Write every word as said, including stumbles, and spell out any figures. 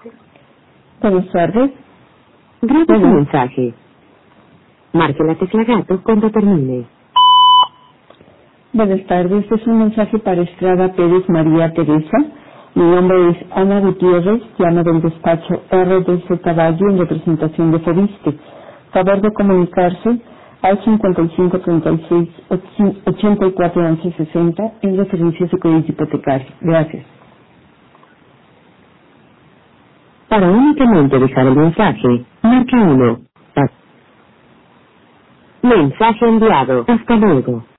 Buenas tardes. Grabe su Bueno. mensaje. Marque la tecla gato cuando termine. Buenas tardes. Este es un mensaje para Estrada Pérez María Teresa. Mi nombre es Ana Gutiérrez. Llamo del despacho R D C Caballo en representación de Fobiste. Favor de comunicarse al cincuenta y cinco treinta y seis ochenta y cuatro once sesenta en referencia a su crédito hipotecario. Gracias. Para únicamente dejar el mensaje, marque uno. Mensaje enviado. Hasta luego.